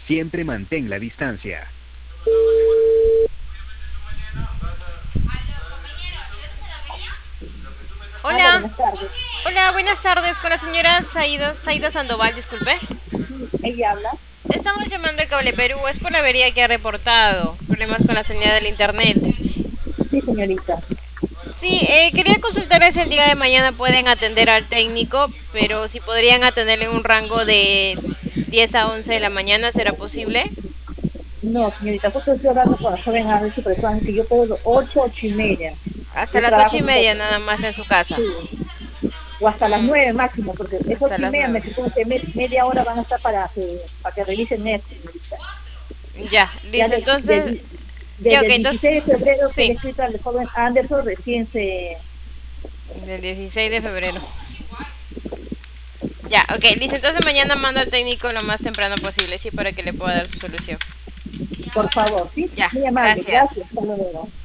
Siempre mantén la distancia. Hola, Hola, buenas tardes. hola, buenas tardes con la señora Saida Sandoval, disculpe. Ella habla. Estamos llamando a Cable Perú, es por la avería que ha reportado, problemas con la señal del internet. Sí, señorita. Sí, quería consultarles si el día de mañana pueden atender al técnico, pero si podrían atenderle en un rango de 10 a 11 de la mañana, ¿será posible? No, señorita, justo estoy hablando con la joven a ver si personas que yo puedo 8, 8:30. Hasta Yo las ocho trabajo y un media poco, nada más en su casa. sí, o hasta las Mm, 9 máximo, porque es hasta ocho y las media, 9. me supongo que media hora van a estar para que revisen eso, señorita. Ya, Ya listo, entonces, ya, desde ok, el entonces, 16 de febrero que le he sí, escrito al joven Anderson, recién del 16 de febrero. Ya, ok, listo. Entonces mañana mando al técnico lo más temprano posible, sí, para que le pueda dar su solución. por favor, ¿sí? Ya, Muy amable, gracias. gracias, hasta luego.